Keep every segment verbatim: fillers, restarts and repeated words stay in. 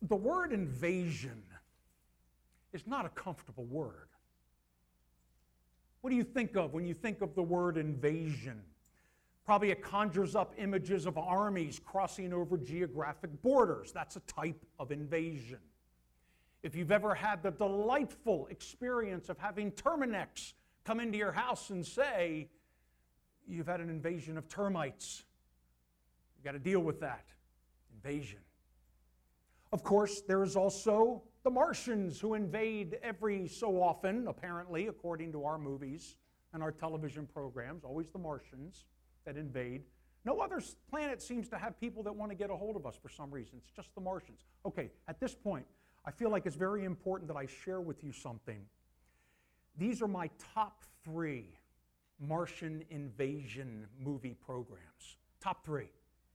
The word invasion is not a comfortable word. What do you think of when you think of the word invasion? Probably it conjures up images of armies crossing over geographic borders. That's a type of invasion. If you've ever had the delightful experience of having Terminex come into your house and say, you've had an invasion of termites, you've got to deal with that. Invasion. Of course, there is also the Martians who invade every so often, apparently, according to our movies and our television programs, always the Martians that invade. No other planet seems to have people that want to get a hold of us for some reason. It's just the Martians. Okay, at this point, I feel like it's very important that I share with you something. These are my top three Martian invasion movie programs. Top three.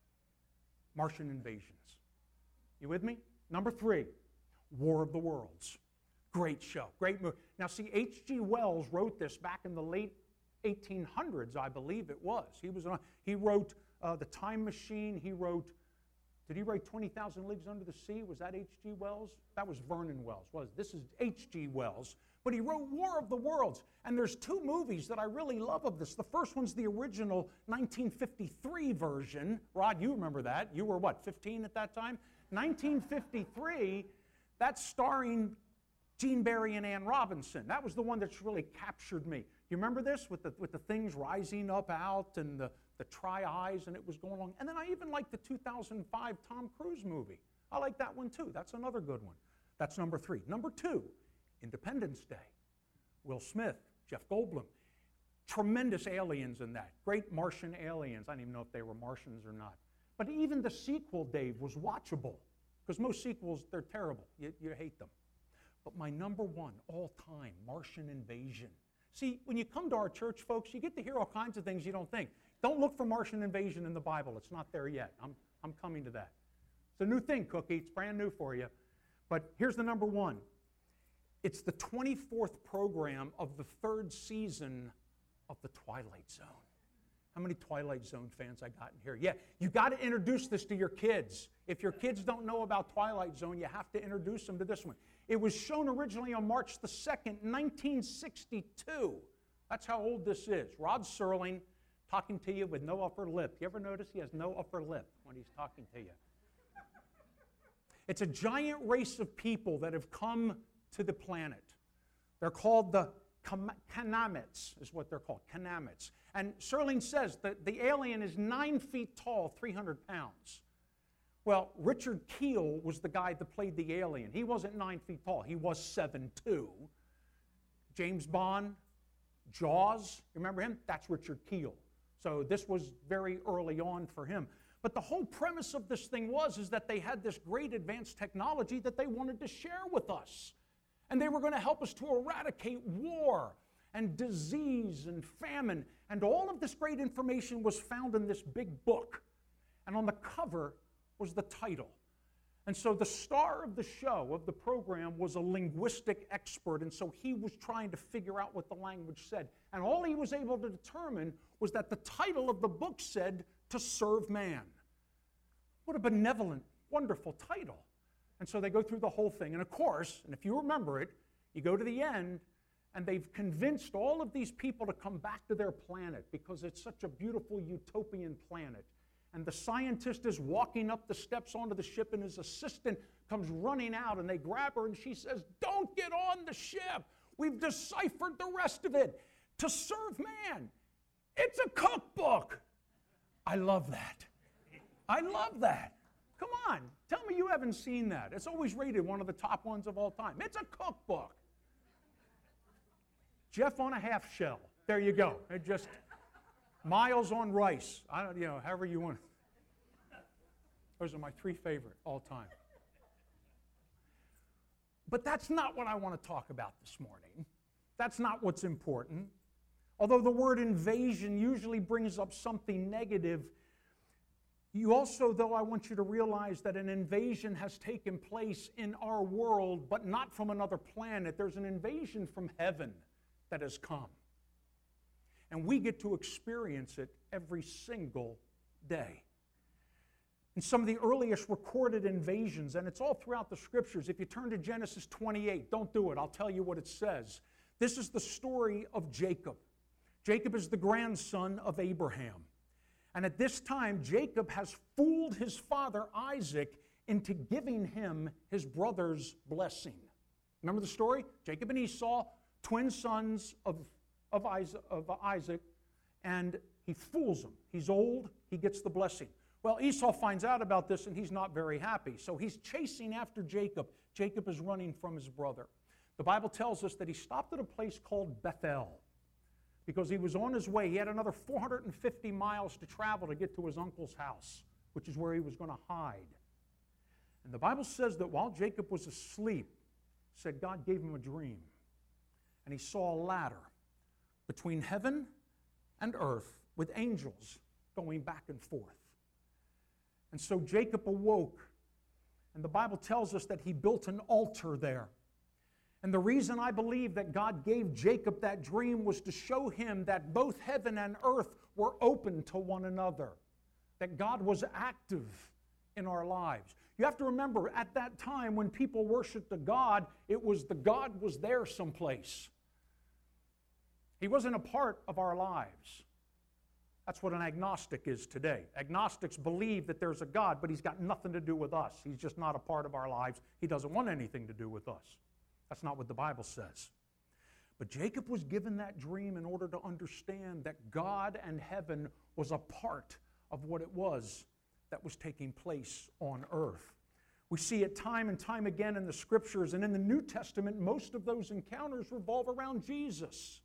Martian invasions. You with me? Number three, War of the Worlds. Great show, great movie. Now see, H G Wells wrote this back in the late eighteen hundreds, I believe it was. He was on, he wrote uh, The Time Machine. He wrote, did he write twenty thousand Leagues Under the Sea? Was that H G Wells? That was Vernon Wells. Was this is H G Wells. But he wrote War of the Worlds. And there's two movies that I really love of this. The first one's the original nineteen fifty-three version. Rod, you remember that. You were what, fifteen at that time? nineteen fifty-three, that's starring Gene Barry and Ann Robinson. That was the one that's really captured me. You remember this with the, with the things rising up out and the, the tri-eyes and it was going along. And then I even like the two thousand five Tom Cruise movie. I like that one too. That's another good one. That's number three. Number two, Independence Day. Will Smith, Jeff Goldblum. Tremendous aliens in that. Great Martian aliens. I don't even know if they were Martians or not. But even the sequel, Dave, was watchable. Because most sequels, they're terrible. You, you hate them. But my number one all-time Martian invasion. See, when you come to our church, folks, you get to hear all kinds of things you don't think. Don't look for Martian invasion in the Bible. It's not there yet. I'm, I'm coming to that. It's a new thing, Cookie. It's brand new for you. But here's the number one. It's the twenty-fourth program of the third season of The Twilight Zone. How many Twilight Zone fans I got in here? Yeah, you got to introduce this to your kids. If your kids don't know about Twilight Zone, you have to introduce them to this one. It was shown originally on March the second, nineteen sixty-two. That's how old this is. Rod Serling talking to you with no upper lip. You ever notice he has no upper lip when he's talking to you? It's a giant race of people that have come to the planet. They're called the Kanamets, is what they're called, Kanamets. And Serling says that the alien is nine feet tall, three hundred pounds. Well, Richard Kiel was the guy that played the alien. He wasn't nine feet tall. He was seven two. James Bond, Jaws, remember him? That's Richard Kiel. So this was very early on for him. But the whole premise of this thing was is that they had this great advanced technology that they wanted to share with us. And they were going to help us to eradicate war and disease and famine. And all of this great information was found in this big book. And on the cover was the title. And so the star of the show, of the program, was a linguistic expert. And so he was trying to figure out what the language said. And all he was able to determine was that the title of the book said, "To Serve Man." What a benevolent, wonderful title. And so they go through the whole thing. And of course, and if you remember it, you go to the end, and they've convinced all of these people to come back to their planet because it's such a beautiful utopian planet. And the scientist is walking up the steps onto the ship, and his assistant comes running out, and they grab her, and she says, "Don't get on the ship. We've deciphered the rest of it. To serve man. It's a cookbook." I love that. I love that. Come on, tell me you haven't seen that. It's always rated one of the top ones of all time. It's a cookbook. Jeff on a half shell. There you go. It just Miles on rice. I don't, you know, however you want. Those are my three favorite all time. But that's not what I want to talk about this morning. That's not what's important. Although the word invasion usually brings up something negative, you also, though, I want you to realize that an invasion has taken place in our world, but not from another planet. There's an invasion from heaven that has come. And we get to experience it every single day. in some of the earliest recorded invasions, and it's all throughout the Scriptures. If you turn to Genesis twenty-eight, don't do it, I'll tell you what it says. This is the story of Jacob. Jacob is the grandson of Abraham. And at this time, Jacob has fooled his father Isaac into giving him his brother's blessing. Remember the story? Jacob and Esau, twin sons of, of, Isaac, of Isaac, and he fools him. He's old, he gets the blessing. Well, Esau finds out about this and he's not very happy. So he's chasing after Jacob. Jacob is running from his brother. The Bible tells us that he stopped at a place called Bethel because he was on his way. He had another four hundred fifty miles to travel to get to his uncle's house, which is where he was going to hide. And the Bible says that while Jacob was asleep, said God gave him a dream. And he saw a ladder between heaven and earth with angels going back and forth. And so Jacob awoke, and the Bible tells us that he built an altar there. And the reason I believe that God gave Jacob that dream was to show him that both heaven and earth were open to one another, that God was active in our lives. You have to remember, at that time when people worshiped a God, it was the God was there someplace. He wasn't a part of our lives. That's what an agnostic is today. Agnostics believe that there's a God, but he's got nothing to do with us. He's just not a part of our lives. He doesn't want anything to do with us. That's not what the Bible says. But Jacob was given that dream in order to understand that God and heaven was a part of what it was that was taking place on earth. We see it time and time again in the Scriptures, and in the New Testament, most of those encounters revolve around Jesus.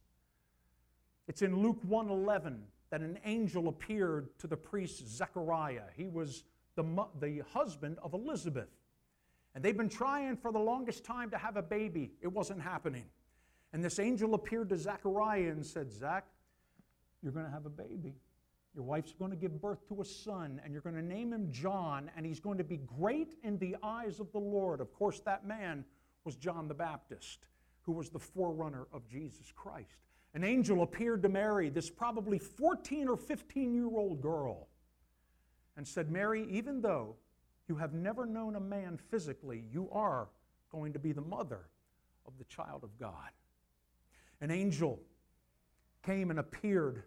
It's in Luke one eleven that an angel appeared to the priest Zechariah. He was the, the husband of Elizabeth. And they've been trying for the longest time to have a baby. It wasn't happening. And this angel appeared to Zechariah and said, Zach, you're going to have a baby. Your wife's going to give birth to a son, and you're going to name him John, and he's going to be great in the eyes of the Lord. Of course, that man was John the Baptist, who was the forerunner of Jesus Christ. An angel appeared to Mary, this probably fourteen or fifteen-year-old girl, and said, Mary, even though you have never known a man physically, you are going to be the mother of the child of God. An angel came and appeared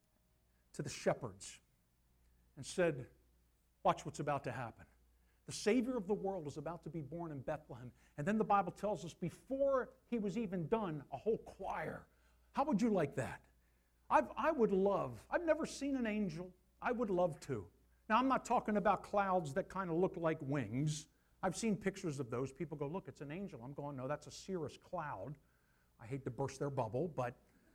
to the shepherds and said, watch what's about to happen. The Savior of the world is about to be born in Bethlehem. And then the Bible tells us before he was even done, a whole choir. How would you like that? I've, I would love, I've never seen an angel. I would love to. Now, I'm not talking about clouds that kind of look like wings. I've seen pictures of those. People go, look, it's an angel. I'm going, no, that's a cirrus cloud. I hate to burst their bubble, but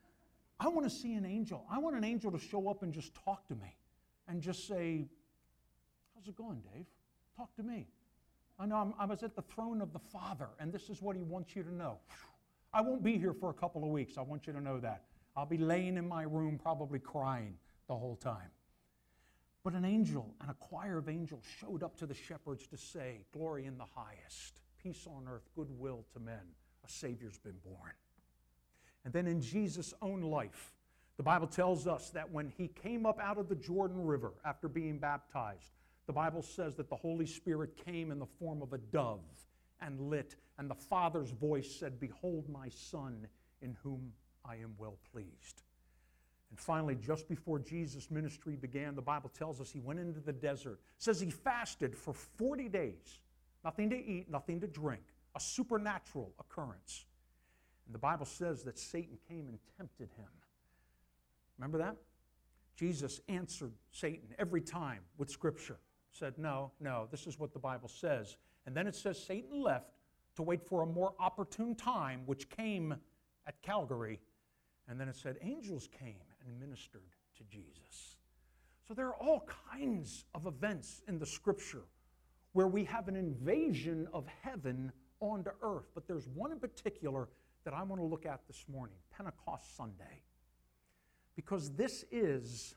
I want to see an angel. I want an angel to show up and just talk to me and just say, how's it going, Dave? Talk to me. I know I'm, I was at the throne of the Father, and this is what he wants you to know. I won't be here for a couple of weeks. I want you to know that. I'll be laying in my room probably crying the whole time. But an angel and a choir of angels showed up to the shepherds to say, glory in the highest, peace on earth, goodwill to men. A Savior's been born. And then in Jesus' own life, the Bible tells us that when he came up out of the Jordan River after being baptized, the Bible says that the Holy Spirit came in the form of a dove and lit, and the Father's voice said, behold my Son in whom I am well pleased. And finally, just before Jesus' ministry began, the Bible tells us he went into the desert. It says he fasted for forty days. Nothing to eat, nothing to drink. A supernatural occurrence. And the Bible says that Satan came and tempted him. Remember that? Jesus answered Satan every time with Scripture. Said, no, no, this is what the Bible says. And then it says Satan left to wait for a more opportune time, which came at Calvary. And then it said angels came and ministered to Jesus. So there are all kinds of events in the Scripture where we have an invasion of heaven onto earth. But there's one in particular that I want to look at this morning, Pentecost Sunday. Because this is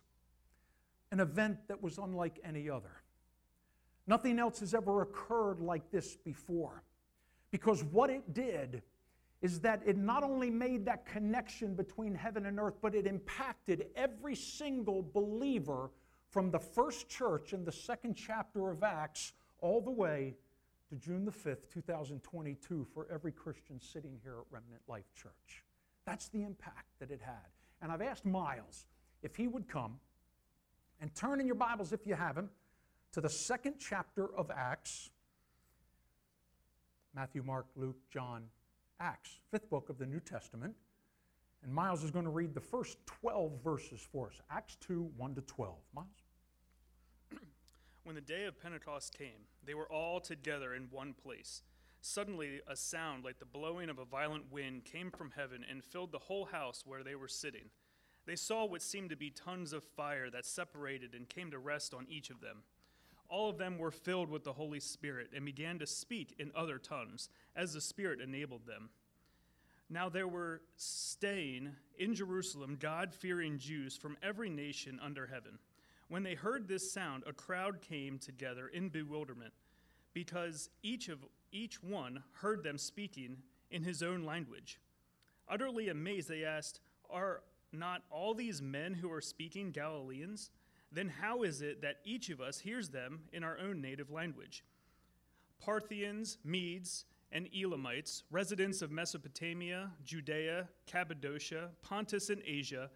an event that was unlike any other. Nothing else has ever occurred like this before. Because what it did is that it not only made that connection between heaven and earth, but it impacted every single believer from the first church in the second chapter of Acts all the way to June the fifth, two thousand twenty-two, for every Christian sitting here at Remnant Life Church. That's the impact that it had. And I've asked Miles if he would come and turn in your Bibles, if you have them, to the second chapter of Acts. Matthew, Mark, Luke, John, Acts, fifth book of the New Testament. And Miles is going to read the first twelve verses for us. Acts two, one to twelve. Miles? When the day of Pentecost came, they were all together in one place. Suddenly a sound like the blowing of a violent wind came from heaven and filled the whole house where they were sitting. They saw what seemed to be tongues of fire that separated and came to rest on each of them. All of them were filled with the Holy Spirit and began to speak in other tongues, as the Spirit enabled them. Now there were staying in Jerusalem God-fearing Jews from every nation under heaven. When they heard this sound, a crowd came together in bewilderment, because each of each one heard them speaking in his own language. Utterly amazed, they asked, "Are not all these men who are speaking Galileans? Then how is it that each of us hears them in our own native language?" Parthians, Medes, and Elamites, residents of Mesopotamia, Judea, Cappadocia, Pontus and Asia,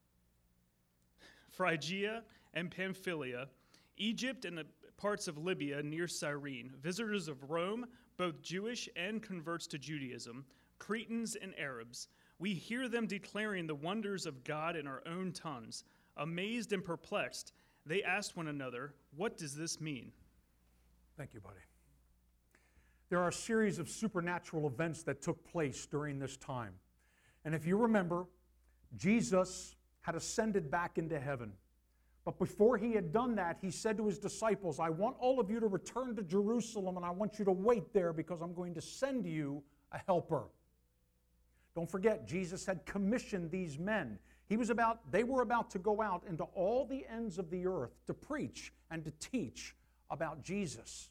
Phrygia and Pamphylia, Egypt and the parts of Libya near Cyrene, visitors of Rome, both Jewish and converts to Judaism, Cretans and Arabs. We hear them declaring the wonders of God in our own tongues. Amazed and perplexed, they asked one another, "What does this mean?" Thank you, buddy. There are a series of supernatural events that took place during this time. And if you remember, Jesus had ascended back into heaven. But before he had done that, he said to his disciples, "I want all of you to return to Jerusalem, and I want you to wait there because I'm going to send you a helper." Don't forget, Jesus had commissioned these men. He was about, they were about to go out into all the ends of the earth to preach and to teach about Jesus.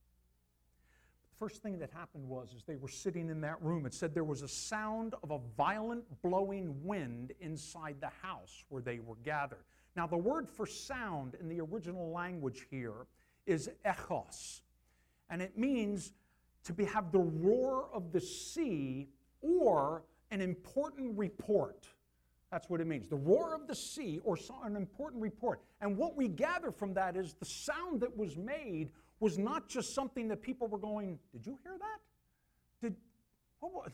The first thing that happened was, as they were sitting in that room, it said there was a sound of a violent blowing wind inside the house where they were gathered. Now, the word for sound in the original language here is echos, and it means to be, have the roar of the sea or an important report. That's what it means. The roar of the sea or an important report. And what we gather from that is the sound that was made was not just something that people were going, "Did you hear that? Did what was,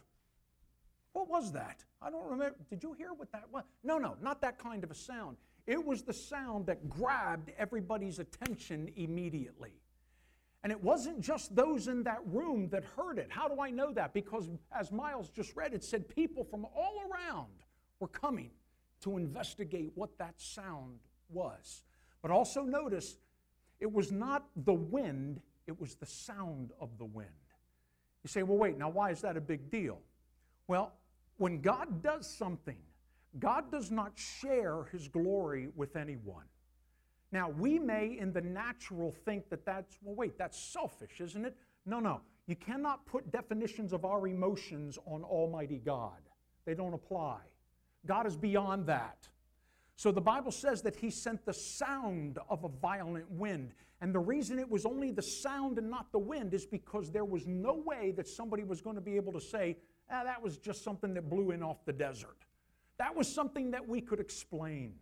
what was that? I don't remember. Did you hear what that was?" No, no, not that kind of a sound. It was the sound that grabbed everybody's attention immediately. And it wasn't just those in that room that heard it. How do I know that? Because as Miles just read, it said people from all around were coming to investigate what that sound was. But also notice, it was not the wind, it was the sound of the wind. You say, well, wait, now why is that a big deal? Well, when God does something, God does not share his glory with anyone. Now, we may in the natural think that that's, well, wait, that's selfish, isn't it? No, no. You cannot put definitions of our emotions on Almighty God. They don't apply. God is beyond that. So the Bible says that he sent the sound of a violent wind. And the reason it was only the sound and not the wind is because there was no way that somebody was going to be able to say, ah, that was just something that blew in off the desert. That was something that we could explain.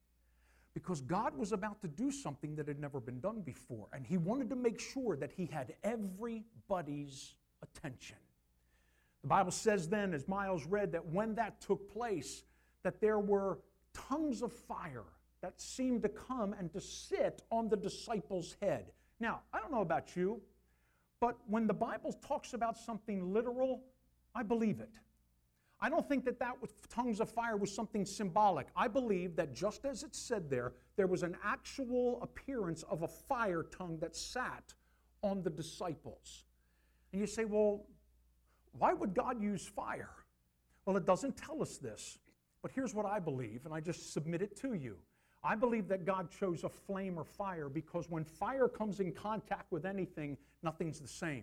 Because God was about to do something that had never been done before. And he wanted to make sure that he had everybody's attention. The Bible says then, as Miles read, that when that took place, that there were tongues of fire that seemed to come and to sit on the disciples' head. Now, I don't know about you, but when the Bible talks about something literal, I believe it. I don't think that that was, tongues of fire was something symbolic. I believe that just as it said there, there was an actual appearance of a fire tongue that sat on the disciples. And you say, well, why would God use fire? Well, it doesn't tell us this. But here's what I believe, and I just submit it to you. I believe that God chose a flame or fire because when fire comes in contact with anything, nothing's the same.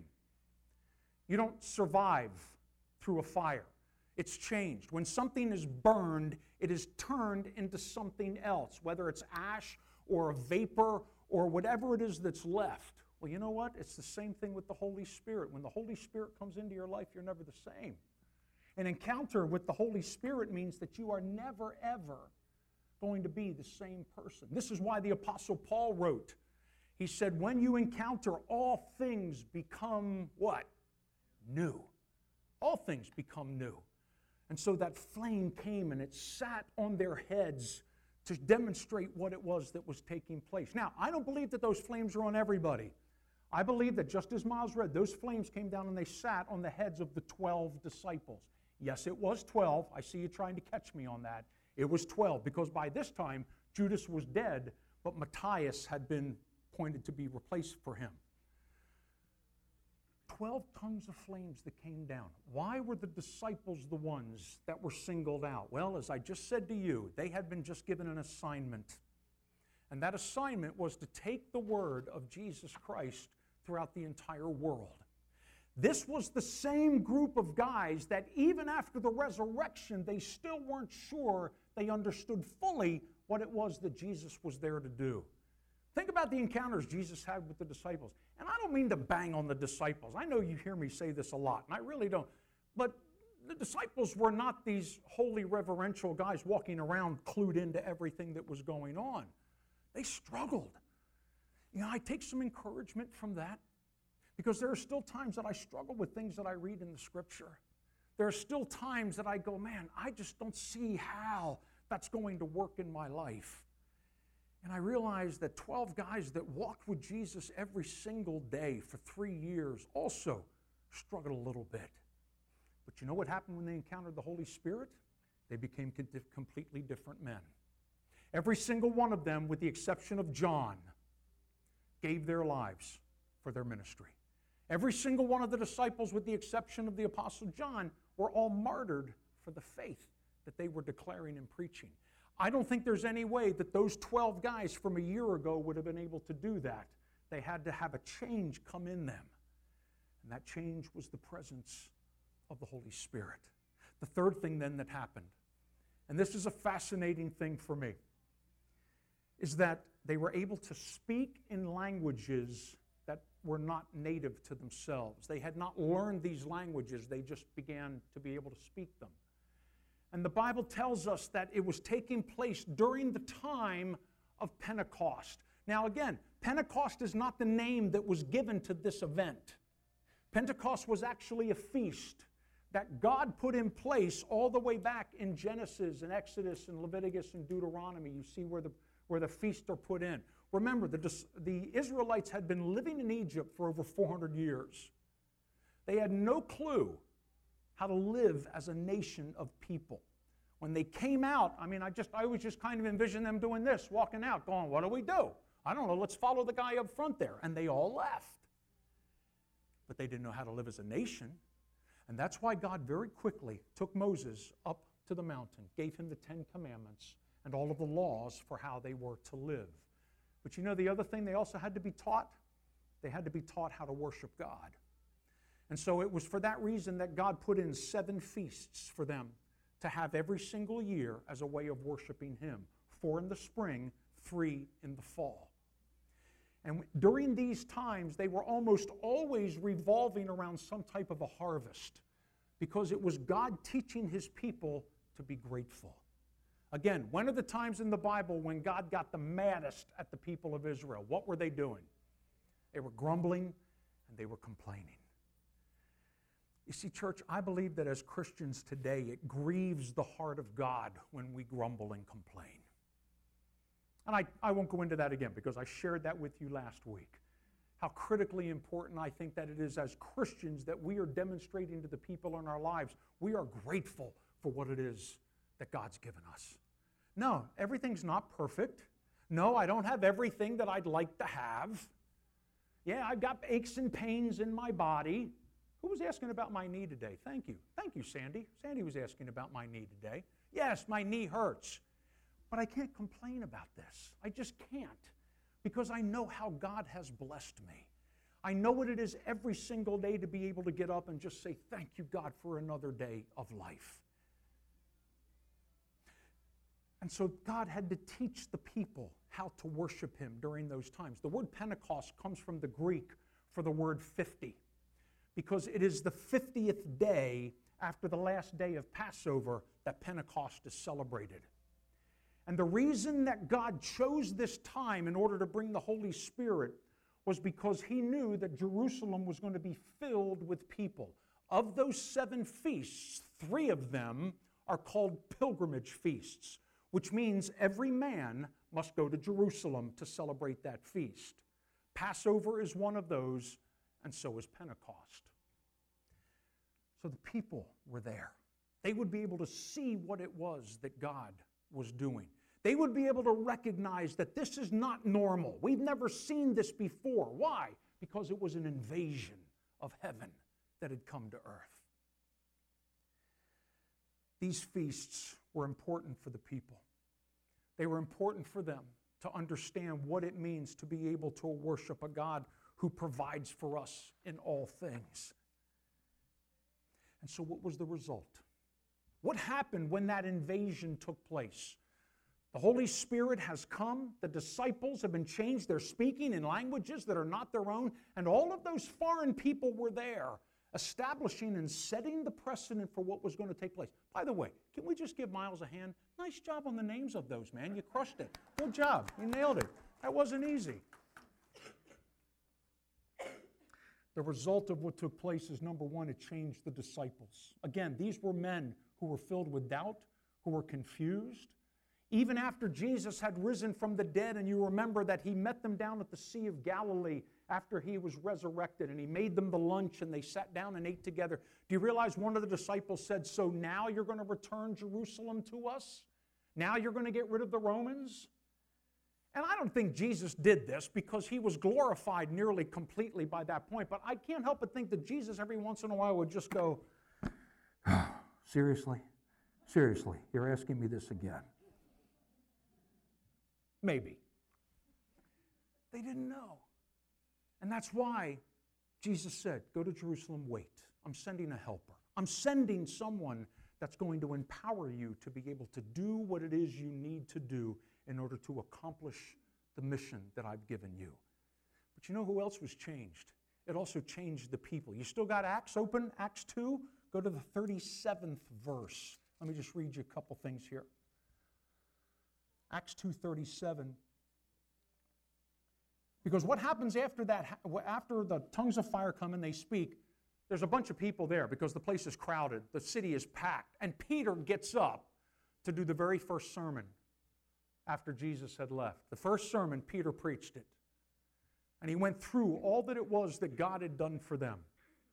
You don't survive through a fire. It's changed. When something is burned, it is turned into something else, whether it's ash or a vapor or whatever it is that's left. Well, you know what? It's the same thing with the Holy Spirit. When the Holy Spirit comes into your life, you're never the same. An encounter with the Holy Spirit means that you are never, ever going to be the same person. This is why the Apostle Paul wrote. He said, when you encounter, all things become what? New. All things become new. And so that flame came and it sat on their heads to demonstrate what it was that was taking place. Now, I don't believe that those flames are on everybody. I believe that just as Miles read, those flames came down and they sat on the heads of the twelve disciples. Yes, it was twelve. I see you trying to catch me on that. It was twelve, because by this time, Judas was dead, but Matthias had been appointed to be replaced for him. Twelve tongues of flames that came down. Why were the disciples the ones that were singled out? Well, as I just said to you, they had been just given an assignment. And that assignment was to take the word of Jesus Christ throughout the entire world. This was the same group of guys that even after the resurrection, they still weren't sure they understood fully what it was that Jesus was there to do. Think about the encounters Jesus had with the disciples. And I don't mean to bang on the disciples. I know you hear me say this a lot, and I really don't. But the disciples were not these holy, reverential guys walking around clued into everything that was going on. They struggled. You know, I take some encouragement from that, because there are still times that I struggle with things that I read in the Scripture. There are still times that I go, man, I just don't see how that's going to work in my life. And I realized that twelve guys that walked with Jesus every single day for three years also struggled a little bit. But you know what happened when they encountered the Holy Spirit? They became completely different men. Every single one of them, with the exception of John, gave their lives for their ministry. Every single one of the disciples, with the exception of the Apostle John, were all martyred for the faith that they were declaring and preaching. I don't think there's any way that those twelve guys from a year ago would have been able to do that. They had to have a change come in them. And that change was the presence of the Holy Spirit. The third thing then that happened, and this is a fascinating thing for me, is that they were able to speak in languages that were not native to themselves. They had not learned these languages. They just began to be able to speak them. And the Bible tells us that it was taking place during the time of Pentecost. Now again, Pentecost is not the name that was given to this event. Pentecost was actually a feast that God put in place all the way back in Genesis and Exodus and Leviticus and Deuteronomy. You see where the, where the feasts are put in. Remember, the, the Israelites had been living in Egypt for over four hundred years. They had no clue how to live as a nation of people. When they came out, I mean, I just I always just kind of envision them doing this, walking out, going, what do we do? I don't know, let's follow the guy up front there. And they all left. But they didn't know how to live as a nation. And that's why God very quickly took Moses up to the mountain, gave him the Ten Commandments and all of the laws for how they were to live. But you know the other thing they also had to be taught? They had to be taught how to worship God. And so it was for that reason that God put in seven feasts for them to have every single year as a way of worshiping Him. Four in the spring, three in the fall. And during these times, they were almost always revolving around some type of a harvest, because it was God teaching His people to be grateful. Again, when are the times in the Bible when God got the maddest at the people of Israel? What were they doing? They were grumbling and they were complaining. You see, church, I believe that as Christians today, it grieves the heart of God when we grumble and complain. And I, I won't go into that again because I shared that with you last week. How critically important I think that it is as Christians that we are demonstrating to the people in our lives we are grateful for what it is that God's given us. No, everything's not perfect. No, I don't have everything that I'd like to have. Yeah, I've got aches and pains in my body. Who was asking about my knee today? Thank you. Thank you, Sandy. Sandy was asking about my knee today. Yes, my knee hurts. But I can't complain about this. I just can't, because I know how God has blessed me. I know what it is every single day to be able to get up and just say, thank you, God, for another day of life. And so God had to teach the people how to worship him during those times. The word Pentecost comes from the Greek for the word fifty, because it is the fiftieth day after the last day of Passover that Pentecost is celebrated. And the reason that God chose this time in order to bring the Holy Spirit was because he knew that Jerusalem was going to be filled with people. Of those seven feasts, three of them are called pilgrimage feasts, which means every man must go to Jerusalem to celebrate that feast. Passover is one of those, and so is Pentecost. So the people were there. They would be able to see what it was that God was doing. They would be able to recognize that this is not normal. We've never seen this before. Why? Because it was an invasion of heaven that had come to earth. These feasts were important for the people. They were important for them to understand what it means to be able to worship a God who provides for us in all things. And so what was the result? What happened when that invasion took place? The Holy Spirit has come. The disciples have been changed. They're speaking in languages that are not their own. And all of those foreign people were there, establishing and setting the precedent for what was going to take place. By the way, can we just give Miles a hand? Nice job on the names of those, man. You crushed it. Good job. You nailed it. That wasn't easy. The result of what took place is, number one, it changed the disciples. Again, these were men who were filled with doubt, who were confused. Even after Jesus had risen from the dead, and you remember that he met them down at the Sea of Galilee after he was resurrected, and he made them the lunch, and they sat down and ate together. Do you realize one of the disciples said, "So now you're going to return Jerusalem to us? Now you're going to get rid of the Romans?" And I don't think Jesus did this because he was glorified nearly completely by that point, but I can't help but think that Jesus every once in a while would just go, "Seriously? Seriously, you're asking me this again?" Maybe. They didn't know. And that's why Jesus said, "Go to Jerusalem, wait. I'm sending a helper. I'm sending someone that's going to empower you to be able to do what it is you need to do in order to accomplish the mission that I've given you." But you know who else was changed? It also changed the people. You still got Acts open? Acts two? Go to the thirty-seventh verse. Let me just read you a couple things here. Acts two thirty-seven. Because what happens after that, after the tongues of fire come and they speak, there's a bunch of people there because the place is crowded, the city is packed, and Peter gets up to do the very first sermon after Jesus had left. The first sermon, Peter preached it. And he went through all that it was that God had done for them.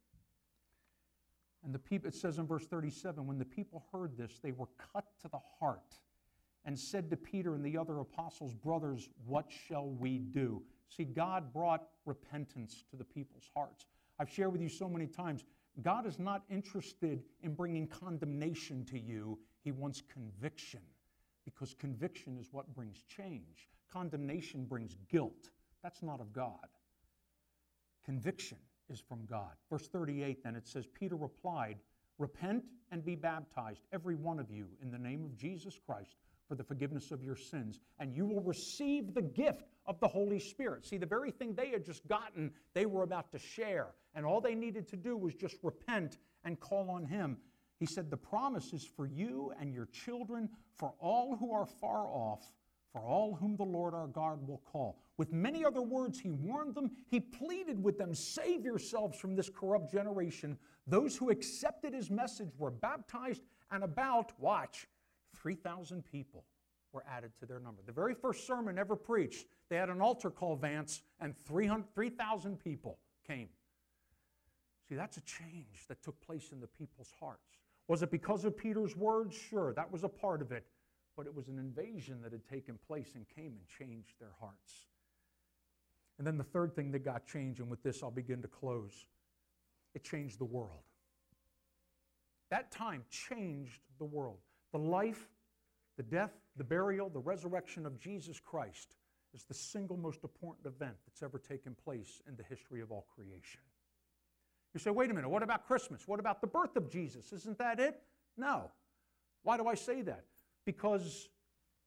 And the people, it says in verse thirty-seven, when the people heard this, they were cut to the heart and said to Peter and the other apostles, "Brothers, what shall we do?" See, God brought repentance to the people's hearts. I've shared with you so many times, God is not interested in bringing condemnation to you. He wants conviction, because conviction is what brings change. Condemnation brings guilt. That's not of God. Conviction is from God. Verse thirty-eight then, it says, Peter replied, "Repent and be baptized, every one of you, in the name of Jesus Christ, for the forgiveness of your sins, and you will receive the gift of the Holy Spirit." See, the very thing they had just gotten, they were about to share, and all they needed to do was just repent and call on Him. He said, "The promise is for you and your children, for all who are far off, for all whom the Lord our God will call." With many other words, He warned them. He pleaded with them, "Save yourselves from this corrupt generation." Those who accepted His message were baptized, and about, watch, three thousand people were added to their number. The very first sermon ever preached, they had an altar call, Vance, and three thousand people came. See, that's a change that took place in the people's hearts. Was it because of Peter's words? Sure, that was a part of it. But it was an invasion that had taken place and came and changed their hearts. And then the third thing that got changed, and with this I'll begin to close, it changed the world. That time changed the world. The life, the death, the burial, the resurrection of Jesus Christ is the single most important event that's ever taken place in the history of all creation. You say, wait a minute, what about Christmas? What about the birth of Jesus? Isn't that it? No. Why do I say that? Because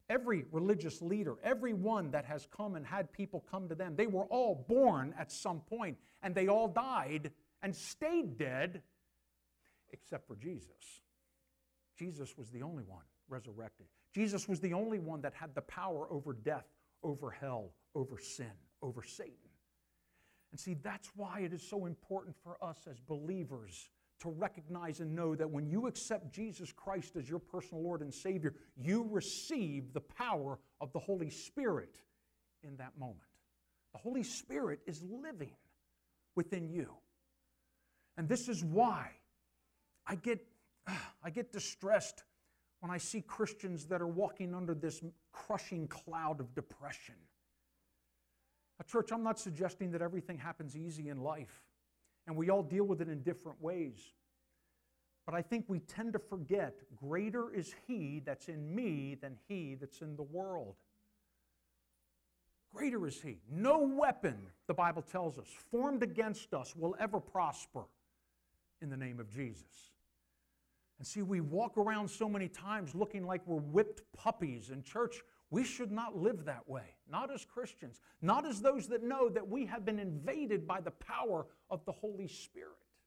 Every religious leader, every one that has come and had people come to them, they were all born at some point, and they all died and stayed dead, except for Jesus. Jesus was the only one resurrected. Jesus was the only one that had the power over death, over hell, over sin, over Satan. And see, that's why it is so important for us as believers to recognize and know that when you accept Jesus Christ as your personal Lord and Savior, you receive the power of the Holy Spirit in that moment. The Holy Spirit is living within you. And this is why I get, I get distressed when I see Christians that are walking under this crushing cloud of depression. Now, church, I'm not suggesting that everything happens easy in life, and we all deal with it in different ways. But I think we tend to forget, greater is He that's in me than he that's in the world. Greater is He. No weapon, the Bible tells us, formed against us will ever prosper in the name of Jesus. And see, we walk around so many times looking like we're whipped puppies. In church, we should not live that way. Not as Christians. Not as those that know that we have been invaded by the power of the Holy Spirit.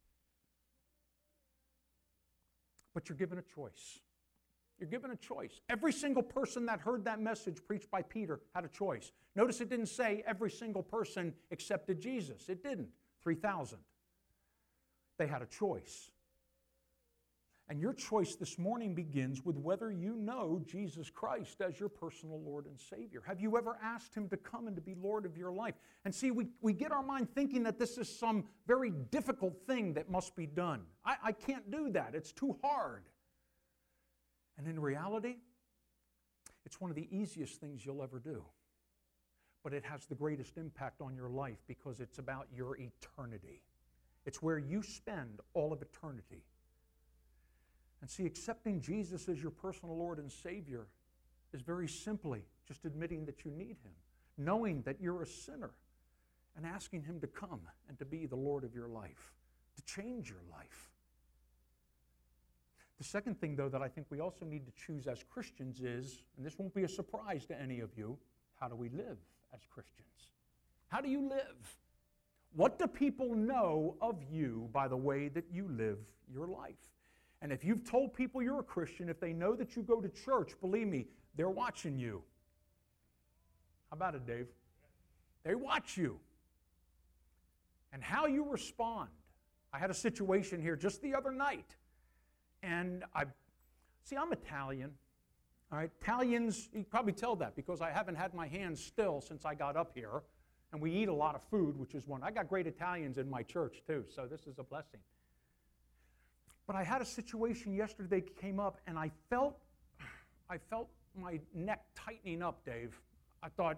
But you're given a choice. You're given a choice. Every single person that heard that message preached by Peter had a choice. Notice it didn't say every single person accepted Jesus. It didn't. three thousand. They had a choice. And your choice this morning begins with whether you know Jesus Christ as your personal Lord and Savior. Have you ever asked Him to come and to be Lord of your life? And see, we, we get our mind thinking that this is some very difficult thing that must be done. I, I can't do that. It's too hard. And in reality, it's one of the easiest things you'll ever do. But it has the greatest impact on your life because it's about your eternity. It's where you spend all of eternity. And see, accepting Jesus as your personal Lord and Savior is very simply just admitting that you need Him, knowing that you're a sinner, and asking Him to come and to be the Lord of your life, to change your life. The second thing, though, that I think we also need to choose as Christians is, and this won't be a surprise to any of you, how do we live as Christians? How do you live? What do people know of you by the way that you live your life? And if you've told people you're a Christian, if they know that you go to church, believe me, they're watching you. How about it, Dave? They watch you. And how you respond. I had a situation here just the other night. And I, see, I'm Italian. All right, Italians, you can probably tell that because I haven't had my hands still since I got up here. And we eat a lot of food, which is one. I got great Italians in my church, too, so this is a blessing. But I had a situation yesterday that came up, and I felt, I felt my neck tightening up, Dave. I thought,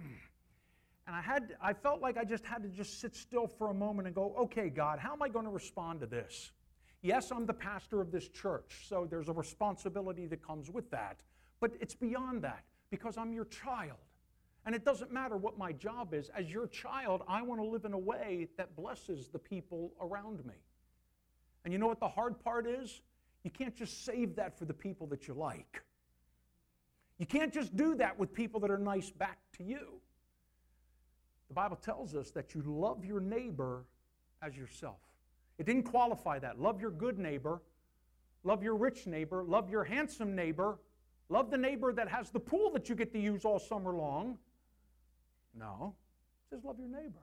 and I had, I felt like I just had to just sit still for a moment and go, okay, God, how am I going to respond to this? Yes, I'm the pastor of this church, so there's a responsibility that comes with that. But it's beyond that, because I'm your child. And it doesn't matter what my job is. As your child, I want to live in a way that blesses the people around me. And you know what the hard part is? You can't just save that for the people that you like. You can't just do that with people that are nice back to you. The Bible tells us that you love your neighbor as yourself. It didn't qualify that. Love your good neighbor, love your rich neighbor, love your handsome neighbor, love the neighbor that has the pool that you get to use all summer long. No, it says love your neighbor.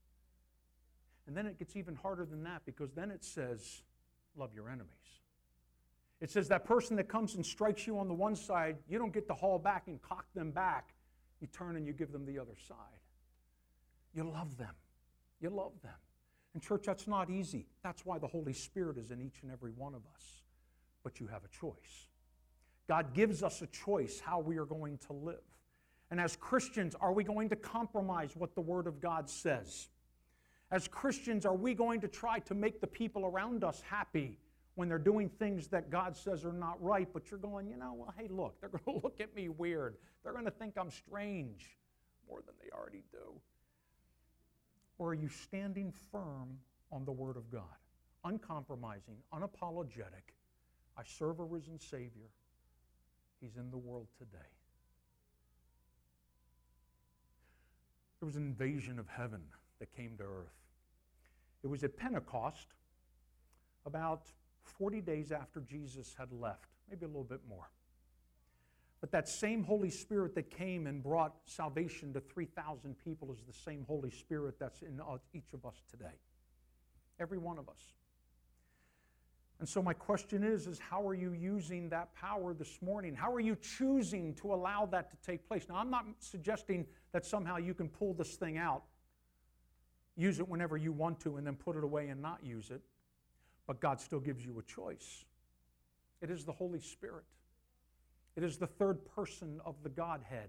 And then it gets even harder than that because then it says, love your enemies. It says that person that comes and strikes you on the one side, you don't get to haul back and cock them back. You turn and you give them the other side. You love them. You love them. And church, that's not easy. That's why the Holy Spirit is in each and every one of us. But you have a choice. God gives us a choice how we are going to live. And as Christians, are we going to compromise what the Word of God says? As Christians, are we going to try to make the people around us happy when they're doing things that God says are not right, but you're going, you know, well, hey, look, they're going to look at me weird. They're going to think I'm strange more than they already do. Or are you standing firm on the Word of God, uncompromising, unapologetic? I serve a risen Savior. He's in the world today. There was an invasion of heaven that came to earth. It was at Pentecost, about forty days after Jesus had left, maybe a little bit more. But that same Holy Spirit that came and brought salvation to three thousand people is the same Holy Spirit that's in each of us today. Every one of us. And so my question is, is how are you using that power this morning? How are you choosing to allow that to take place? Now, I'm not suggesting that somehow you can pull this thing out, use it whenever you want to, and then put it away and not use it. But God still gives you a choice. It is the Holy Spirit. It is the third person of the Godhead.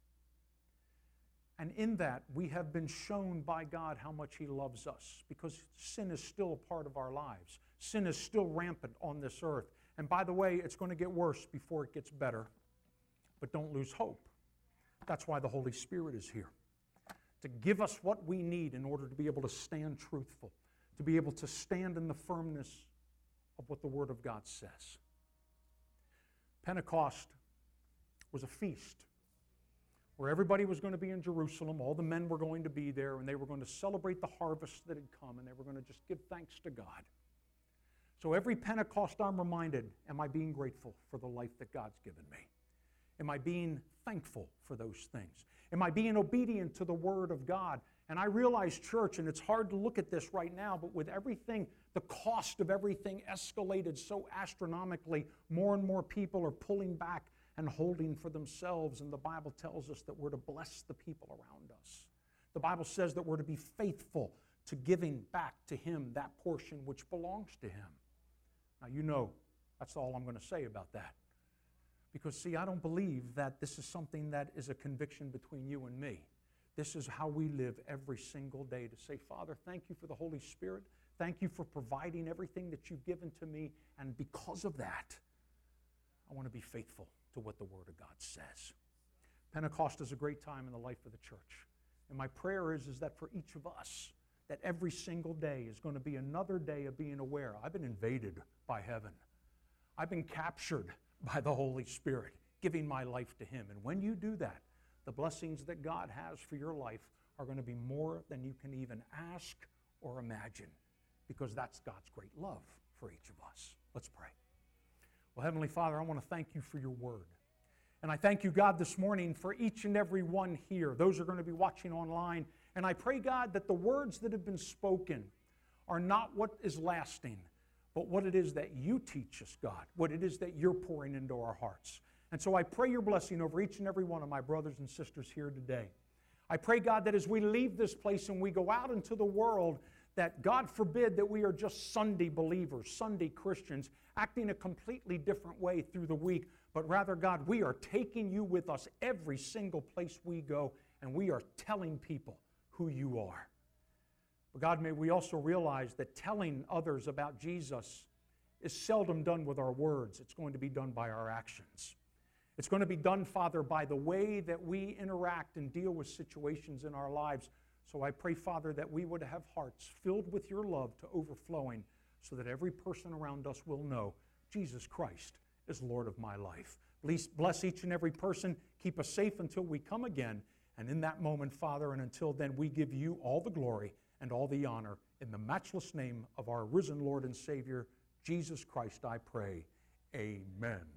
And in that, we have been shown by God how much He loves us, because sin is still a part of our lives. Sin is still rampant on this earth. And by the way, it's going to get worse before it gets better. But don't lose hope. That's why the Holy Spirit is here, to give us what we need in order to be able to stand truthful, to be able to stand in the firmness of what the Word of God says. Pentecost was a feast where everybody was going to be in Jerusalem, all the men were going to be there, and they were going to celebrate the harvest that had come, and they were going to just give thanks to God. So every Pentecost I'm reminded, am I being grateful for the life that God's given me? Am I being thankful for those things? Am I being obedient to the Word of God? And I realize, church, and it's hard to look at this right now, but with everything, the cost of everything escalated so astronomically, more and more people are pulling back and holding for themselves, and the Bible tells us that we're to bless the people around us. The Bible says that we're to be faithful to giving back to Him that portion which belongs to Him. Now, you know, that's all I'm going to say about that. Because, see, I don't believe that this is something that is a conviction between you and me. This is how we live every single day, to say, Father, thank you for the Holy Spirit. Thank you for providing everything that you've given to me. And because of that, I want to be faithful to what the Word of God says. Pentecost is a great time in the life of the church. And my prayer is, is that for each of us, that every single day is going to be another day of being aware. I've been invaded by heaven. I've been captured by the Holy Spirit, giving my life to Him. And when you do that, the blessings that God has for your life are going to be more than you can even ask or imagine, because that's God's great love for each of us. Let's pray. Well, Heavenly Father, I want to thank you for your word. And I thank you, God, this morning for each and every one here. Those are going to be watching online. And I pray, God, that the words that have been spoken are not what is lasting, but what it is that you teach us, God, what it is that you're pouring into our hearts. And so I pray your blessing over each and every one of my brothers and sisters here today. I pray, God, that as we leave this place and we go out into the world, that God forbid that we are just Sunday believers, Sunday Christians, acting a completely different way through the week, but rather, God, we are taking you with us every single place we go, and we are telling people who you are. But God, may we also realize that telling others about Jesus is seldom done with our words. It's going to be done by our actions. It's going to be done, Father, by the way that we interact and deal with situations in our lives. So I pray, Father, that we would have hearts filled with your love to overflowing, so that every person around us will know Jesus Christ is Lord of my life. Please bless each and every person. Keep us safe until we come again. And in that moment, Father, and until then, we give you all the glory and all the honor. In the matchless name of our risen Lord and Savior, Jesus Christ, I pray. Amen.